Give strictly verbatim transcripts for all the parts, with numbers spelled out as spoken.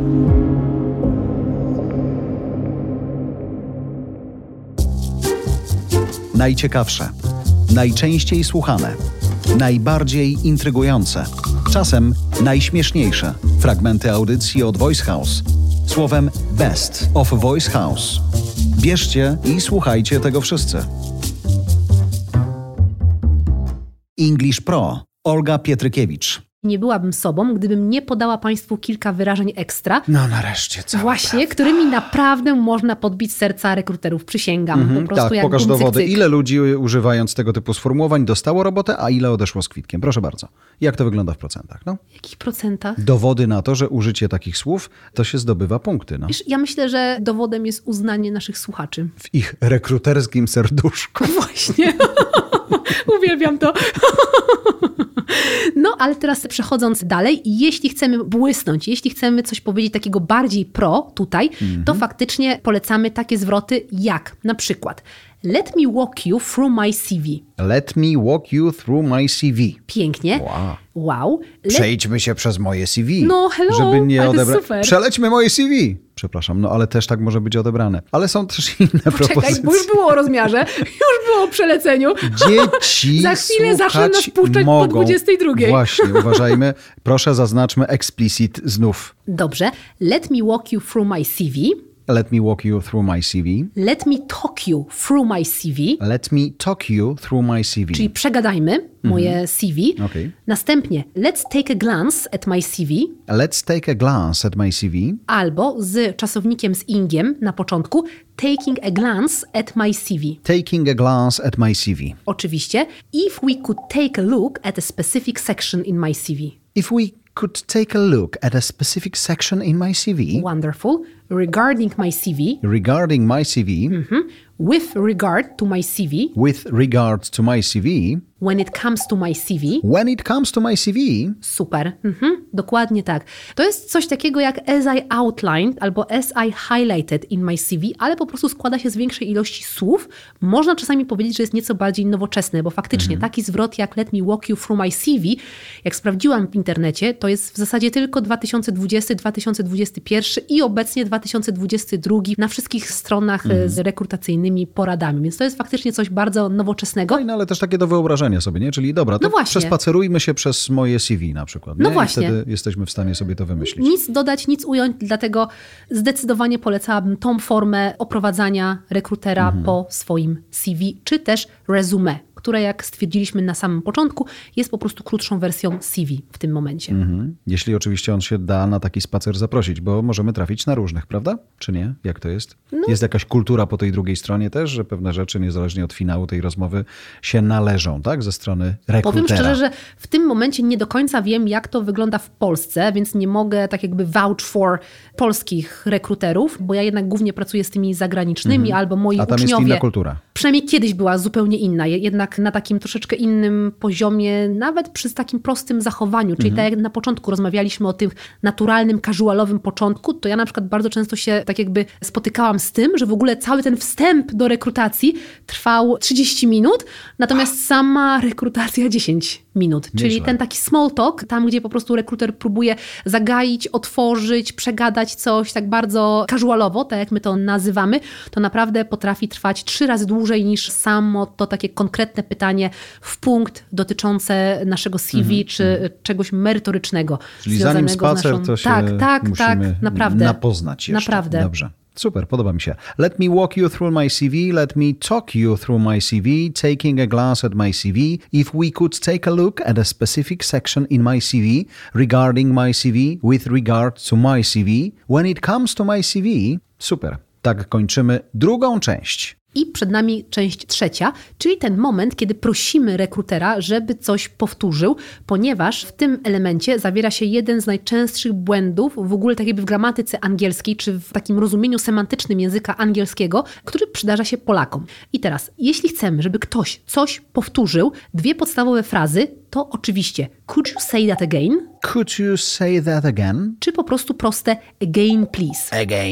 Najciekawsze, najczęściej słuchane, najbardziej intrygujące, czasem najśmieszniejsze fragmenty audycji od Voice House. Słowem Best of Voice House. Bierzcie i słuchajcie tego wszyscy. English Pro. Olga Pietrykiewicz. Nie byłabym sobą, gdybym nie podała Państwu kilka wyrażeń ekstra. No nareszcie, cała Właśnie, prawda. którymi naprawdę można podbić serca rekruterów, przysięgam. Mhm, po prostu tak, jak pokaż bum, cyk, dowody. cyk. Ile ludzi używając tego typu sformułowań dostało robotę, a ile odeszło z kwitkiem? Proszę bardzo. Jak to wygląda w procentach? No? W jakich procentach? Dowody na to, że użycie takich słów, to się zdobywa punkty. No. Wiesz, ja myślę, że dowodem jest uznanie naszych słuchaczy. W ich rekruterskim serduszku. Właśnie. Uwielbiam to. No, ale teraz przechodząc dalej, jeśli chcemy błysnąć, jeśli chcemy coś powiedzieć takiego bardziej pro tutaj, mm-hmm. to faktycznie polecamy takie zwroty jak na przykład let me walk you through my C V. Let me walk you through my C V. Pięknie. Wow. Wow. Let... Przejdźmy się przez moje C V. No, hello, żeby nie ale to odebrać. super. Przelećmy moje C V. Przepraszam, no ale też tak może być odebrane. Ale są też inne Poczekaj, propozycje. bo już było o rozmiarze, już było o przeleceniu. Dzieci Za chwilę zaczną nas puszczać mogą. po dwudziestej drugiej. Właśnie, uważajmy. Proszę zaznaczmy explicit znów. Dobrze. Let me walk you through my C V. Let me walk you through my C V. Let me talk you through my C V. Let me talk you through my C V. Czyli przegadajmy moje Mhm. C V. Okay. Następnie let's take a glance at my C V. Let's take a glance at my C V. Albo z czasownikiem z ingiem na początku taking a glance at my C V. Taking a glance at my C V. Oczywiście. If we could take a look at a specific section in my C V. If we could take a look at a specific section in my C V. Wonderful. Regarding my C V. Regarding my C V. Mm-hmm. With regard to my C V. With regard to my C V. When it comes to my C V. When it comes to my C V. Super. Mhm. Dokładnie tak. To jest coś takiego jak as I outlined albo as I highlighted in my C V, ale po prostu składa się z większej ilości słów. Można czasami powiedzieć, że jest nieco bardziej nowoczesne, bo faktycznie Mhm. taki zwrot jak let me walk you through my C V, jak sprawdziłam w internecie, to jest w zasadzie tylko dwa tysiące dwudziesty dwa tysiące dwudziesty pierwszy i obecnie dwa tysiące dwudziesty drugi na wszystkich stronach mhm. z rekrutacyjnymi poradami. Więc to jest faktycznie coś bardzo nowoczesnego. No, no ale też takie do wyobrażenia sobie, nie? Czyli dobra, to no właśnie. przespacerujmy się przez moje C V na przykład. Nie? No właśnie. I wtedy jesteśmy w stanie sobie to wymyślić. Nic dodać, nic ująć, dlatego zdecydowanie polecałabym tą formę oprowadzania rekrutera mhm. po swoim C V, czy też resume, które jak stwierdziliśmy na samym początku, jest po prostu krótszą wersją C V w tym momencie. Mhm. Jeśli oczywiście on się da na taki spacer zaprosić, bo możemy trafić na różnych, prawda? Czy nie? Jak to jest? No. Jest jakaś kultura po tej drugiej stronie też, że pewne rzeczy niezależnie od finału tej rozmowy się należą, tak? Ze strony rekrutera. Powiem szczerze, że w tym momencie nie do końca wiem, jak to wygląda w Polsce, więc nie mogę tak jakby vouch for polskich rekruterów, bo ja jednak głównie pracuję z tymi zagranicznymi, mhm. albo moi A tam uczniowie. jest inna kultura. Przynajmniej kiedyś była zupełnie inna, jednak na takim troszeczkę innym poziomie, nawet przy takim prostym zachowaniu, czyli mhm. tak jak na początku rozmawialiśmy o tym naturalnym, casualowym początku, to ja na przykład bardzo często się tak jakby spotykałam z tym, że w ogóle cały ten wstęp do rekrutacji trwał trzydzieści minut, natomiast sama rekrutacja dziesięć minut. Nieźle. Czyli ten taki small talk, tam gdzie po prostu rekruter próbuje zagaić, otworzyć, przegadać coś tak bardzo casualowo, tak jak my to nazywamy, to naprawdę potrafi trwać trzy razy dłużej niż samo to takie konkretne pytanie w punkt dotyczące naszego C V mm-hmm. czy czegoś merytorycznego. Czyli zanim spacer, naszą... to się tak, tak, musimy tak, naprawdę. napoznać jeszcze. Naprawdę. Dobrze. Super, podoba mi się. Let me walk you through my C V. Let me talk you through my C V. Taking a glance at my C V. If we could take a look at a specific section in my C V regarding my C V with regard to my C V. When it comes to my C V. Super. Tak kończymy drugą część. I przed nami część trzecia, czyli ten moment, kiedy prosimy rekrutera, żeby coś powtórzył, ponieważ w tym elemencie zawiera się jeden z najczęstszych błędów w ogóle tak jakby w gramatyce angielskiej, czy w takim rozumieniu semantycznym języka angielskiego, który przydarza się Polakom. I teraz, jeśli chcemy, żeby ktoś coś powtórzył, dwie podstawowe frazy, to oczywiście could you say that again? Could you say that again? Czy po prostu proste again please? Again.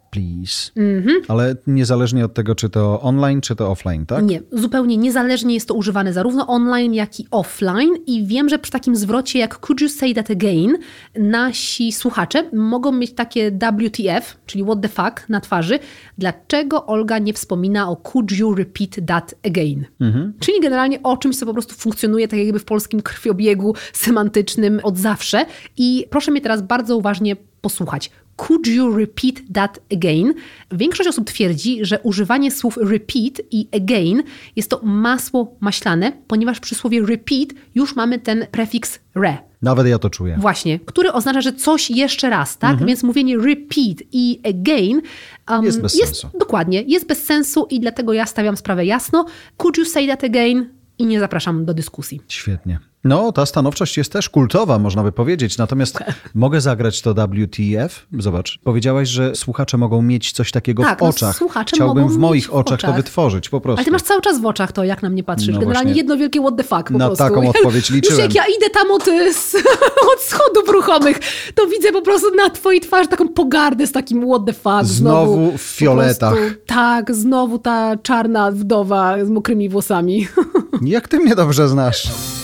please. Mhm. Ale niezależnie od tego, czy to online, czy to offline, tak? Nie, zupełnie niezależnie jest to używane zarówno online, jak i offline i wiem, że przy takim zwrocie jak could you say that again, nasi słuchacze mogą mieć takie W T F, czyli what the fuck na twarzy. Dlaczego Olga nie wspomina o could you repeat that again? Mhm. Czyli generalnie o czymś, co po prostu funkcjonuje tak jakby w polskim krwiobiegu semantycznym od zawsze. I proszę mnie teraz bardzo uważnie posłuchać. Could you repeat that again? Większość osób twierdzi, że używanie słów repeat i again jest to masło maślane, ponieważ przy słowie repeat już mamy ten prefiks re. Nawet ja to czuję. Właśnie, który oznacza, że coś jeszcze raz, tak? Mhm. Więc mówienie repeat i again um, jest bez jest, sensu. Dokładnie, jest bez sensu i dlatego ja stawiam sprawę jasno. Could you say that again? I nie zapraszam do dyskusji. Świetnie. No, ta stanowczość jest też kultowa, można by powiedzieć. Natomiast mogę zagrać to W T F? Zobacz, powiedziałaś, że słuchacze mogą mieć coś takiego tak, w oczach. No, słuchacze Chciałbym mogą w moich mieć w oczach, oczach to wytworzyć, po prostu. Ale ty masz cały czas w oczach to, jak na mnie patrzysz. No Generalnie właśnie. jedno wielkie what the fuck po Na prostu. taką odpowiedź liczyłem. Już jak ja idę tam od, od schodów ruchomych, to widzę po prostu na twojej twarzy taką pogardę z takim what the fuck. Znowu, znowu w fioletach. Prostu, tak, znowu ta czarna wdowa z mokrymi włosami. Jak ty mnie dobrze znasz.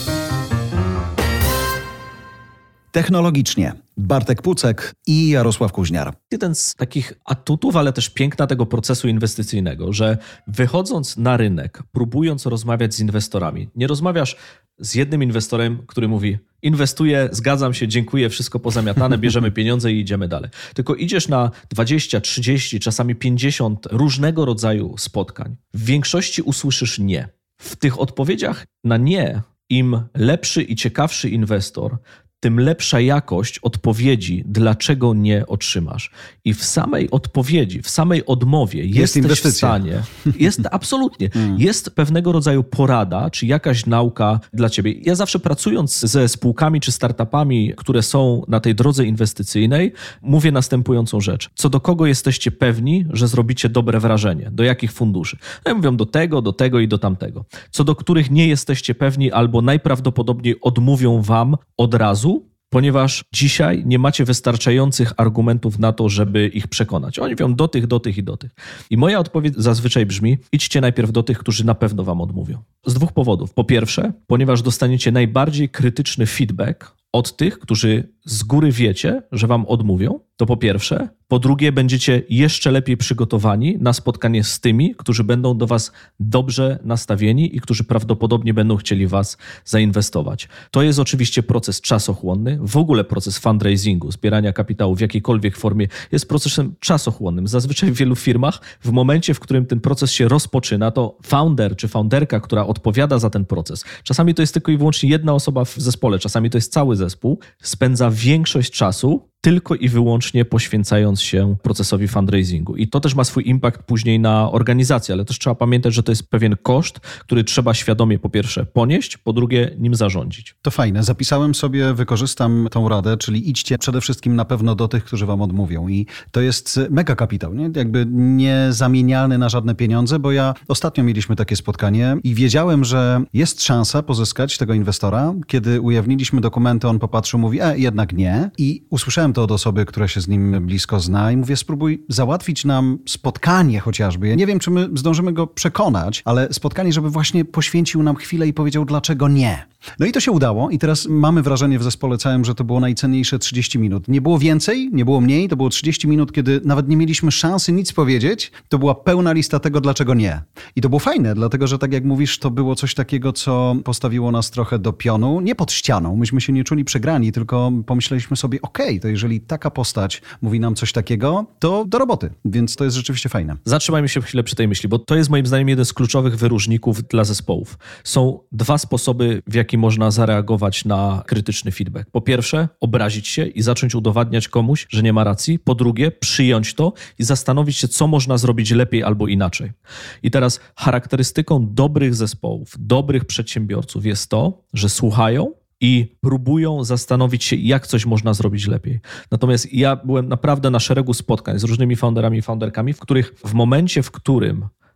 Technologicznie Bartek Pucek i Jarosław Kuźniar. Jeden z takich atutów, ale też piękna tego procesu inwestycyjnego, że wychodząc na rynek, próbując rozmawiać z inwestorami, nie rozmawiasz z jednym inwestorem, który mówi inwestuję, zgadzam się, dziękuję, wszystko pozamiatane, bierzemy pieniądze i idziemy dalej. Tylko idziesz na dwadzieścia, trzydzieści, czasami pięćdziesiąt różnego rodzaju spotkań. W większości usłyszysz nie. W tych odpowiedziach na nie, im lepszy i ciekawszy inwestor, tym lepsza jakość odpowiedzi, dlaczego nie otrzymasz. I w samej odpowiedzi, w samej odmowie jest jesteś inwestycja. w stanie, jest absolutnie, jest pewnego rodzaju porada, czy jakaś nauka dla ciebie. Ja zawsze pracując ze spółkami czy startupami, które są na tej drodze inwestycyjnej, mówię następującą rzecz. Co do kogo jesteście pewni, że zrobicie dobre wrażenie? Do jakich funduszy? No ja mówię do tego, do tego i do tamtego. Co do których nie jesteście pewni albo najprawdopodobniej odmówią wam od razu, ponieważ dzisiaj nie macie wystarczających argumentów na to, żeby ich przekonać. Oni mówią do tych, do tych i do tych. I moja odpowiedź zazwyczaj brzmi, idźcie najpierw do tych, którzy na pewno wam odmówią. Z dwóch powodów. Po pierwsze, ponieważ dostaniecie najbardziej krytyczny feedback od tych, którzy z góry wiecie, że wam odmówią, to po pierwsze. Po drugie, będziecie jeszcze lepiej przygotowani na spotkanie z tymi, którzy będą do was dobrze nastawieni i którzy prawdopodobnie będą chcieli was zainwestować. To jest oczywiście proces czasochłonny. W ogóle proces fundraisingu, zbierania kapitału w jakiejkolwiek formie jest procesem czasochłonnym. Zazwyczaj w wielu firmach w momencie, w którym ten proces się rozpoczyna, to founder czy founderka, która odpowiada za ten proces, czasami to jest tylko i wyłącznie jedna osoba w zespole, czasami to jest cały zespół, spędza większość czasu tylko i wyłącznie poświęcając się procesowi fundraisingu. I to też ma swój impact później na organizację, ale też trzeba pamiętać, że to jest pewien koszt, który trzeba świadomie po pierwsze ponieść, po drugie nim zarządzić. To fajne. Zapisałem sobie, wykorzystam tą radę, czyli idźcie przede wszystkim na pewno do tych, którzy wam odmówią. I to jest mega kapitał, nie? Jakby niezamienialny na żadne pieniądze, bo ja ostatnio mieliśmy takie spotkanie i wiedziałem, że jest szansa pozyskać tego inwestora. Kiedy ujawniliśmy dokumenty, on popatrzył, mówi, e, jednak nie. I usłyszałem to od osoby, która się z nim blisko zna i mówię, spróbuj załatwić nam spotkanie chociażby. Ja nie wiem, czy my zdążymy go przekonać, ale spotkanie, żeby właśnie poświęcił nam chwilę i powiedział, dlaczego nie. No i to się udało i teraz mamy wrażenie w zespole całym, że to było najcenniejsze trzydzieści minut. Nie było więcej, nie było mniej, to było trzydzieści minut, kiedy nawet nie mieliśmy szansy nic powiedzieć. To była pełna lista tego, dlaczego nie. I to było fajne, dlatego że tak jak mówisz, to było coś takiego, co postawiło nas trochę do pionu, nie pod ścianą. Myśmy się nie czuli przegrani, tylko pomyśleliśmy sobie, okej, okay, to jeżeli taka postać mówi nam coś takiego, to do roboty. Więc to jest rzeczywiście fajne. Zatrzymajmy się chwilę przy tej myśli, bo to jest moim zdaniem jeden z kluczowych wyróżników dla zespołów. Są dwa sposoby, w jaki można zareagować na krytyczny feedback. Po pierwsze, obrazić się i zacząć udowadniać komuś, że nie ma racji. Po drugie, przyjąć to i zastanowić się, co można zrobić lepiej albo inaczej. I teraz charakterystyką dobrych zespołów, dobrych przedsiębiorców jest to, że słuchają i próbują zastanowić się, jak coś można zrobić lepiej. Natomiast ja byłem naprawdę na szeregu spotkań z różnymi founderami i founderkami, w których w momencie, w którym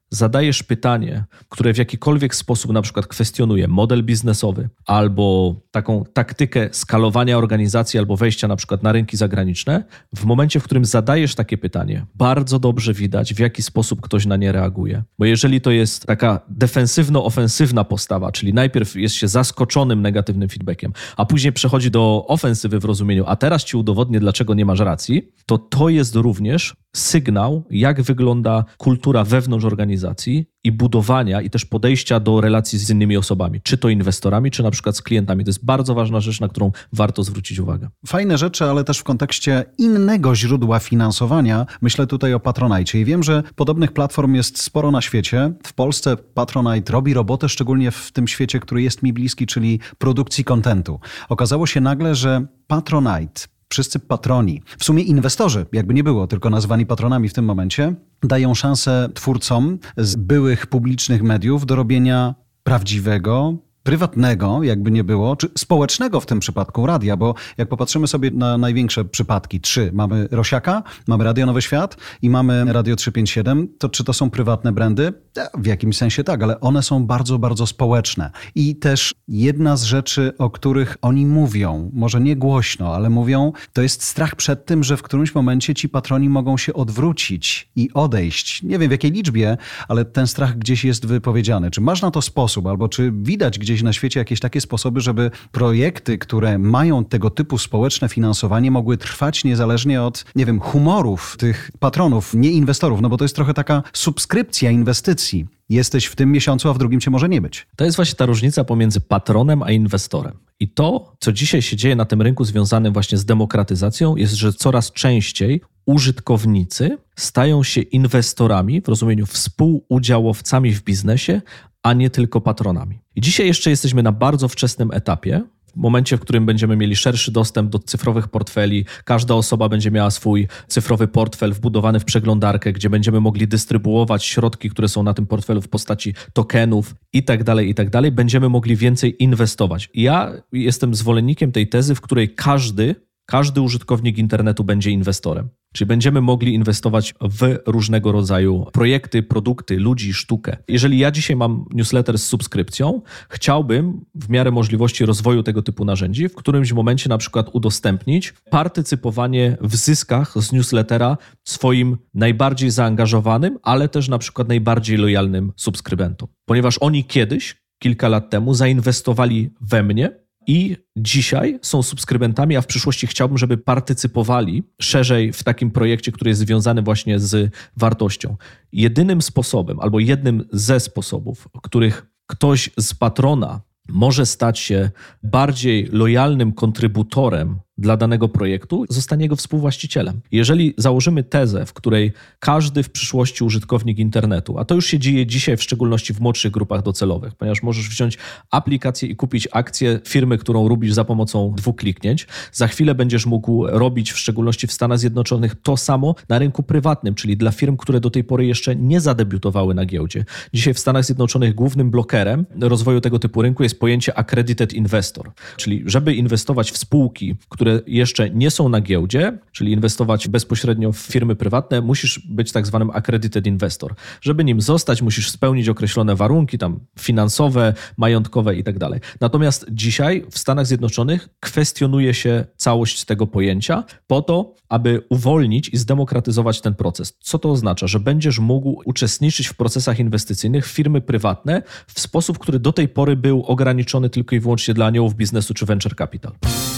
zadajesz pytanie, które w jakikolwiek sposób na przykład kwestionuje model biznesowy albo taką taktykę skalowania organizacji albo wejścia na przykład na rynki zagraniczne, w momencie, w którym zadajesz takie pytanie, bardzo dobrze widać, w jaki sposób ktoś na nie reaguje. Bo jeżeli to jest taka defensywno-ofensywna postawa, czyli najpierw jest się zaskoczonym negatywnym feedbackiem, a później przechodzi do ofensywy w rozumieniu, a teraz ci udowodnię, dlaczego nie masz racji, to to jest również sygnał, jak wygląda kultura wewnątrz organizacji i budowania i też podejścia do relacji z innymi osobami, czy to inwestorami, czy na przykład z klientami. To jest bardzo ważna rzecz, na którą warto zwrócić uwagę. Fajne rzeczy, ale też w kontekście innego źródła finansowania. Myślę tutaj o Patronite. I wiem, że podobnych platform jest sporo na świecie. W Polsce Patronite robi robotę, szczególnie w tym świecie, który jest mi bliski, czyli produkcji kontentu. Okazało się nagle, że Patronite, wszyscy patroni, w sumie inwestorzy, jakby nie było, tylko nazwani patronami w tym momencie, dają szansę twórcom z byłych publicznych mediów do robienia prawdziwego, prywatnego, jakby nie było, czy społecznego w tym przypadku radia, bo jak popatrzymy sobie na największe przypadki, trzy, mamy Rosiaka, mamy Radio Nowy Świat i mamy Radio trzysta pięćdziesiąt siedem, to czy to są prywatne brandy? W jakimś sensie tak, ale one są bardzo, bardzo społeczne. I też jedna z rzeczy, o których oni mówią, może nie głośno, ale mówią, to jest strach przed tym, że w którymś momencie ci patroni mogą się odwrócić i odejść. Nie wiem w jakiej liczbie, ale ten strach gdzieś jest wypowiedziany. Czy masz na to sposób, albo czy widać gdzieś na świecie jakieś takie sposoby, żeby projekty, które mają tego typu społeczne finansowanie, mogły trwać niezależnie od, nie wiem, humorów tych patronów, nie inwestorów, no bo to jest trochę taka subskrypcja inwestycji. Jesteś w tym miesiącu, a w drugim cię może nie być. To jest właśnie ta różnica pomiędzy patronem a inwestorem. I to, co dzisiaj się dzieje na tym rynku związanym właśnie z demokratyzacją, jest, że coraz częściej użytkownicy stają się inwestorami w rozumieniu współudziałowcami w biznesie, a nie tylko patronami. I dzisiaj jeszcze jesteśmy na bardzo wczesnym etapie, w momencie, w którym będziemy mieli szerszy dostęp do cyfrowych portfeli, każda osoba będzie miała swój cyfrowy portfel wbudowany w przeglądarkę, gdzie będziemy mogli dystrybuować środki, które są na tym portfelu w postaci tokenów i tak dalej, i tak dalej. Będziemy mogli więcej inwestować. Ja jestem zwolennikiem tej tezy, w której każdy, każdy użytkownik internetu będzie inwestorem. Czyli będziemy mogli inwestować w różnego rodzaju projekty, produkty, ludzi, sztukę. Jeżeli ja dzisiaj mam newsletter z subskrypcją, chciałbym w miarę możliwości rozwoju tego typu narzędzi w którymś momencie na przykład udostępnić partycypowanie w zyskach z newslettera swoim najbardziej zaangażowanym, ale też na przykład najbardziej lojalnym subskrybentom. Ponieważ oni kiedyś, kilka lat temu, zainwestowali we mnie, i dzisiaj są subskrybentami, a w przyszłości chciałbym, żeby partycypowali szerzej w takim projekcie, który jest związany właśnie z wartością. Jedynym sposobem, albo jednym ze sposobów, których ktoś z patrona może stać się bardziej lojalnym kontrybutorem dla danego projektu, zostanie jego współwłaścicielem. Jeżeli założymy tezę, w której każdy w przyszłości użytkownik internetu, a to już się dzieje dzisiaj w szczególności w młodszych grupach docelowych, ponieważ możesz wziąć aplikację i kupić akcję firmy, którą lubisz za pomocą dwóch kliknięć. Za chwilę będziesz mógł robić w szczególności w Stanach Zjednoczonych to samo na rynku prywatnym, czyli dla firm, które do tej pory jeszcze nie zadebiutowały na giełdzie. Dzisiaj w Stanach Zjednoczonych głównym blokerem rozwoju tego typu rynku jest pojęcie accredited investor, czyli żeby inwestować w spółki, które jeszcze nie są na giełdzie, czyli inwestować bezpośrednio w firmy prywatne, musisz być tak zwanym accredited investor. Żeby nim zostać, musisz spełnić określone warunki tam finansowe, majątkowe i tak dalej. Natomiast dzisiaj w Stanach Zjednoczonych kwestionuje się całość tego pojęcia po to, aby uwolnić i zdemokratyzować ten proces. Co to oznacza? Że będziesz mógł uczestniczyć w procesach inwestycyjnych w firmy prywatne w sposób, który do tej pory był ograniczony tylko i wyłącznie dla aniołów biznesu czy venture capital.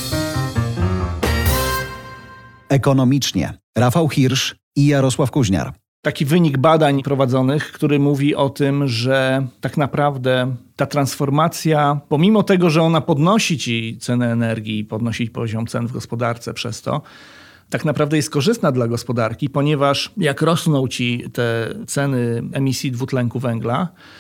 Ekonomicznie. Rafał Hirsch i Jarosław Kuźniar. Taki wynik badań prowadzonych, który mówi o tym, że tak naprawdę ta transformacja, pomimo tego, że ona podnosi ci cenę energii, podnosi poziom cen w gospodarce przez to, tak naprawdę jest korzystna dla gospodarki, ponieważ jak rosną ci te ceny emisji dwutlenku węgla,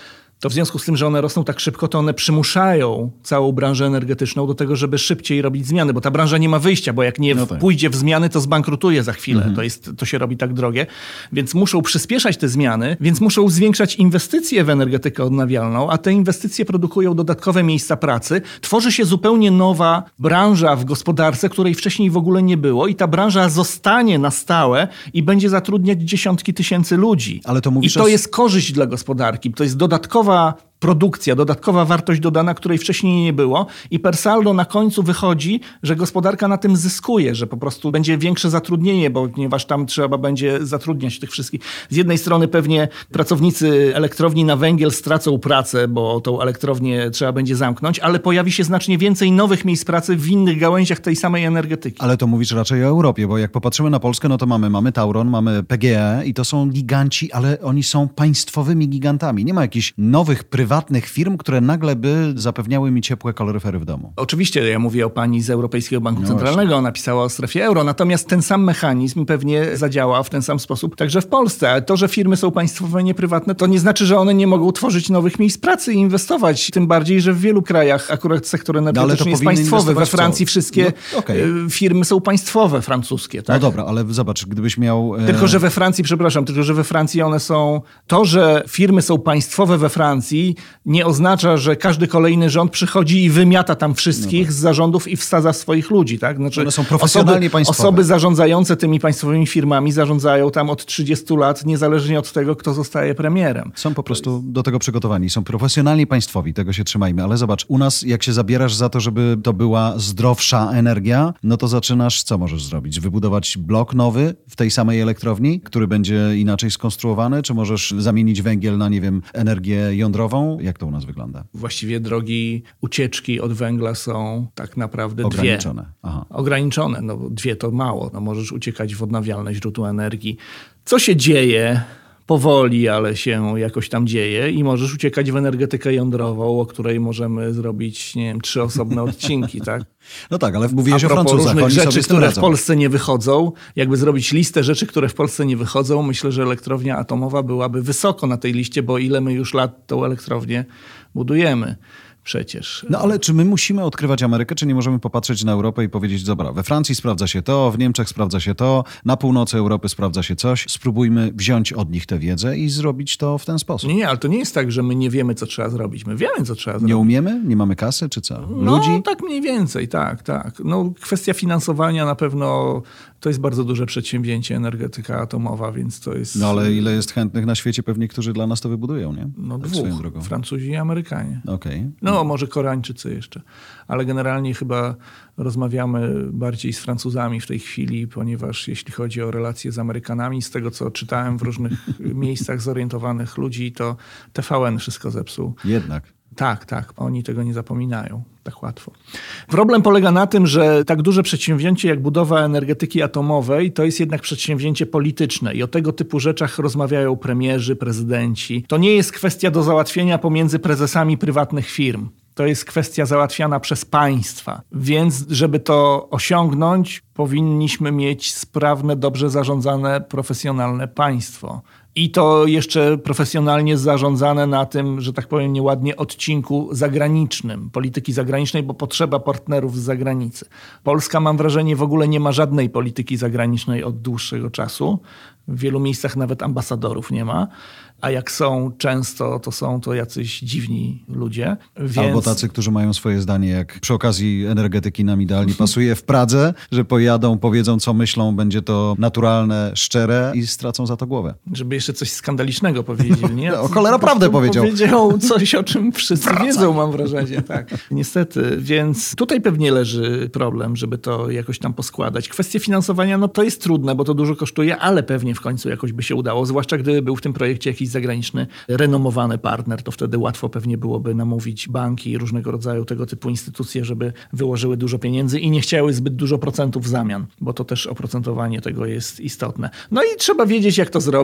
to w związku z tym, że one rosną tak szybko, to one przymuszają całą branżę energetyczną do tego, żeby szybciej robić zmiany, bo ta branża nie ma wyjścia, bo jak nie no tak. pójdzie w zmiany, to zbankrutuje za chwilę. Mhm. To, jest, to się robi tak drogie. Więc muszą przyspieszać te zmiany, więc muszą zwiększać inwestycje w energetykę odnawialną, a te inwestycje produkują dodatkowe miejsca pracy. Tworzy się zupełnie nowa branża w gospodarce, której wcześniej w ogóle nie było i ta branża zostanie na stałe i będzie zatrudniać dziesiątki tysięcy ludzi. Ale to mówisz I to o... jest korzyść dla gospodarki. To jest dodatkowa produkcja, dodatkowa wartość dodana, której wcześniej nie było i per saldo na końcu wychodzi, że gospodarka na tym zyskuje, że po prostu będzie większe zatrudnienie, bo ponieważ tam trzeba będzie zatrudniać tych wszystkich. Z jednej strony pewnie pracownicy elektrowni na węgiel stracą pracę, bo tą elektrownię trzeba będzie zamknąć, ale pojawi się znacznie więcej nowych miejsc pracy w innych gałęziach tej samej energetyki. Ale to mówisz raczej o Europie, bo jak popatrzymy na Polskę, no to mamy, mamy Tauron, mamy P G E i to są giganci, ale oni są państwowymi gigantami. Nie ma jakichś nowych, prywatnych firm, które nagle by zapewniały mi ciepłe kaloryfery w domu. Oczywiście, ja mówię o pani z Europejskiego Banku No Centralnego, właśnie. ona pisała o strefie euro, natomiast ten sam mechanizm pewnie zadziała w ten sam sposób także w Polsce. Ale to, że firmy są państwowe, nie prywatne, to nie znaczy, że one nie mogą tworzyć nowych miejsc pracy i inwestować. Tym bardziej, że w wielu krajach akurat sektor energetyczny jest państwowy. We Francji wszystkie no, okay. firmy są państwowe, francuskie. Tak? No dobra, ale zobacz, gdybyś miał... E... Tylko, że we Francji, przepraszam, tylko, że we Francji one są... To, że firmy są państwowe we Francji nie oznacza, że każdy kolejny rząd przychodzi i wymiata tam wszystkich no z zarządów i wsadza swoich ludzi. Tak? Znaczy, one są profesjonalnie osoby, państwowe. Osoby zarządzające tymi państwowymi firmami zarządzają tam od trzydziestu lat, niezależnie od tego, kto zostaje premierem. Są po prostu jest... do tego przygotowani. Są profesjonalni państwowi, tego się trzymajmy. Ale zobacz, u nas jak się zabierasz za to, żeby to była zdrowsza energia, no to zaczynasz, co możesz zrobić? Wybudować blok nowy w tej samej elektrowni, który będzie inaczej skonstruowany? Czy możesz zamienić węgiel na, nie wiem, energię jądrową? Jak to u nas wygląda? Właściwie drogi ucieczki od węgla są tak naprawdę ograniczone. dwie. Aha. Ograniczone. No, dwie to mało. No, możesz uciekać w odnawialne źródła energii. Co się dzieje? Powoli, ale się jakoś tam dzieje i możesz uciekać w energetykę jądrową, o której możemy zrobić, nie wiem, trzy osobne odcinki, tak? No tak, ale mówiłeś o Francuzach, różnych oni rzeczy, sobie które radzą. w Polsce nie wychodzą, jakby zrobić listę rzeczy, które w Polsce nie wychodzą, myślę, że elektrownia atomowa byłaby wysoko na tej liście, bo ile my już lat tą elektrownię budujemy. Przecież. No ale czy my musimy odkrywać Amerykę, czy nie możemy popatrzeć na Europę i powiedzieć, dobra, we Francji sprawdza się to, w Niemczech sprawdza się to, na północy Europy sprawdza się coś, spróbujmy wziąć od nich tę wiedzę i zrobić to w ten sposób. Nie, nie, ale to nie jest tak, że my nie wiemy, co trzeba zrobić. My wiemy, co trzeba zrobić. Nie umiemy? Nie mamy kasy, czy co? Ludzi? No tak mniej więcej, tak, tak. No, kwestia finansowania na pewno to jest bardzo duże przedsięwzięcie, energetyka atomowa, więc to jest... No ale ile jest chętnych na świecie pewnie, którzy dla nas to wybudują, nie? No tak dwóch, Francuzi i Amerykanie. Okej. Okay. No może Koreańczycy jeszcze, ale generalnie chyba rozmawiamy bardziej z Francuzami w tej chwili, ponieważ jeśli chodzi o relacje z Amerykanami, z tego co czytałem w różnych miejscach zorientowanych ludzi, to T V N wszystko zepsuł. Jednak. Tak, tak. Oni tego nie zapominają tak łatwo. Problem polega na tym, że tak duże przedsięwzięcie jak budowa energetyki atomowej to jest jednak przedsięwzięcie polityczne i o tego typu rzeczach rozmawiają premierzy, prezydenci. To nie jest kwestia do załatwienia pomiędzy prezesami prywatnych firm. To jest kwestia załatwiana przez państwa. Więc żeby to osiągnąć, powinniśmy mieć sprawne, dobrze zarządzane, profesjonalne państwo. I to jeszcze profesjonalnie zarządzane na tym, że tak powiem nieładnie, odcinku zagranicznym, polityki zagranicznej, bo potrzeba partnerów z zagranicy. Polska, mam wrażenie, w ogóle nie ma żadnej polityki zagranicznej od dłuższego czasu. W wielu miejscach nawet ambasadorów nie ma. A jak są często, to są to jacyś dziwni ludzie. Więc... Albo tacy, którzy mają swoje zdanie, jak przy okazji energetyki nam idealnie pasuje w Pradze, że pojadą, powiedzą co myślą, będzie to naturalne, szczere i stracą za to głowę. Żeby jeszcze coś skandalicznego powiedzieli, nie? O cholera prawdę powiedział. Powiedział coś, o czym wszyscy Wracaj. wiedzą, mam wrażenie. Tak. Niestety, więc tutaj pewnie leży problem, żeby to jakoś tam poskładać. Kwestia finansowania, no to jest trudne, bo to dużo kosztuje, ale pewnie w końcu jakoś by się udało, zwłaszcza gdyby był w tym projekcie jakiś zagraniczny, renomowany partner, to wtedy łatwo pewnie byłoby namówić banki i różnego rodzaju tego typu instytucje, żeby wyłożyły dużo pieniędzy i nie chciały zbyt dużo procentów w zamian, bo to też oprocentowanie tego jest istotne. No i trzeba wiedzieć, jak to zrobić, trzeba wiedzieć,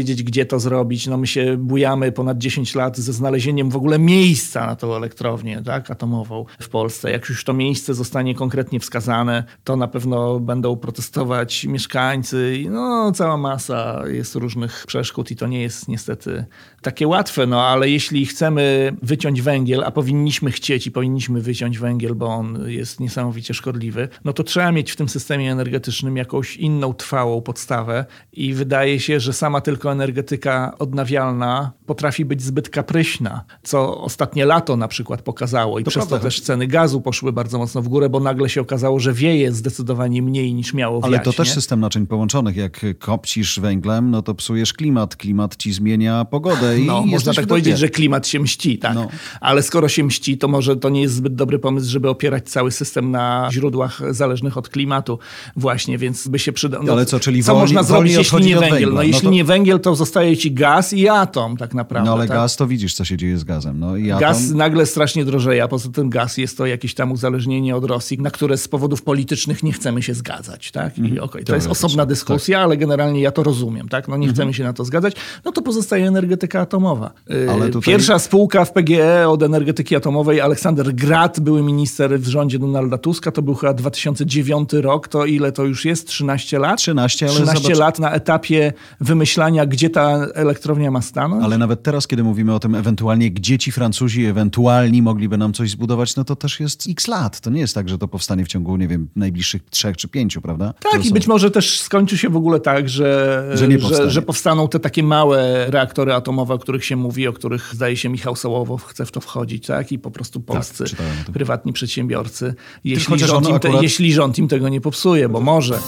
wiedzieć, gdzie to zrobić. No my się bujamy ponad dziesięć lat ze znalezieniem w ogóle miejsca na tą elektrownię, tak, atomową w Polsce. Jak już to miejsce zostanie konkretnie wskazane, to na pewno będą protestować mieszkańcy. No cała masa jest różnych przeszkód i to nie jest niestety takie łatwe, no ale jeśli chcemy wyciąć węgiel, a powinniśmy chcieć i powinniśmy wyciąć węgiel, bo on jest niesamowicie szkodliwy, no to trzeba mieć w tym systemie energetycznym jakąś inną trwałą podstawę i wydaje się, że sama tylko energetyka odnawialna potrafi być zbyt kapryśna, co ostatnie lato na przykład pokazało i to przez prawda. To też ceny gazu poszły bardzo mocno w górę, bo nagle się okazało, że wieje zdecydowanie mniej niż miało wiać. Ale to też nie? system naczyń połączonych. Jak kopcisz węglem, no to psujesz klimat. Klimat ci zmienia pogodę i no, można tak powiedzieć, że klimat się mści, tak. No. Ale skoro się mści, to może to nie jest zbyt dobry pomysł, żeby opierać cały system na źródłach zależnych od klimatu właśnie, więc by się przydał. No, ale co, czyli co woli, można zrobić, jeśli nie węgiel? węgla. No, no jeśli to... nie węgiel, to zostaje ci gaz i atom tak naprawdę. No ale tak? gaz, to widzisz, co się dzieje z gazem. No, i gaz atom... nagle strasznie drożeje, a poza tym gaz jest to jakieś tam uzależnienie od Rosji, na które z powodów politycznych nie chcemy się zgadzać. Tak? I mm, okay, to jest osobna dyskusja, tak. ale generalnie ja to rozumiem. Tak? No nie chcemy mm. się na to zgadzać. No to pozostaje energetyka atomowa. Ale tutaj... Pierwsza spółka w P G E od energetyki atomowej, Aleksander Grad, były minister w rządzie Donalda Tuska, to był chyba dwa tysiące dziewiąty rok, to ile to już jest? trzynaście lat? trzynaście, ale trzynaście zobacz... lat na etapie wymyślania, gdzie ta elektrownia ma stanąć. Ale nawet teraz, kiedy mówimy o tym ewentualnie, gdzie ci Francuzi ewentualni mogliby nam coś zbudować, no to też jest x lat. To nie jest tak, że to powstanie w ciągu, nie wiem, najbliższych trzech czy pięciu, prawda? Tak, to i są... być może też skończy się w ogóle tak, że, że, nie że, że powstaną te takie małe reaktory atomowe, o których się mówi, o których zdaje się Michał Sołowow chce w to wchodzić, tak? I po prostu polscy tak, prywatni przedsiębiorcy, jeśli rząd, im te, akurat... jeśli rząd im tego nie popsuje, bo może.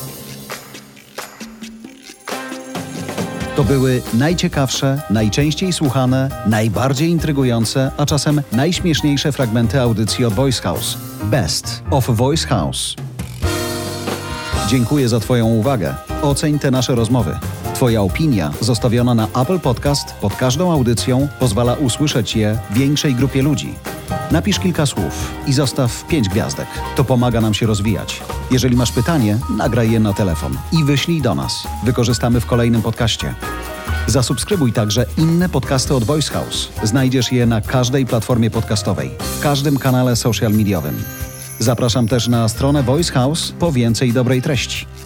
To były najciekawsze, najczęściej słuchane, najbardziej intrygujące, a czasem najśmieszniejsze fragmenty audycji od Voice House. Best of Voice House. Dziękuję za Twoją uwagę. Oceń te nasze rozmowy. Twoja opinia zostawiona na Apple Podcast pod każdą audycją pozwala usłyszeć je większej grupie ludzi. Napisz kilka słów i zostaw pięć gwiazdek. To pomaga nam się rozwijać. Jeżeli masz pytanie, nagraj je na telefon i wyślij do nas. Wykorzystamy w kolejnym podcaście. Zasubskrybuj także inne podcasty od Voice House. Znajdziesz je na każdej platformie podcastowej, w każdym kanale social mediowym. Zapraszam też na stronę Voice House po więcej dobrej treści.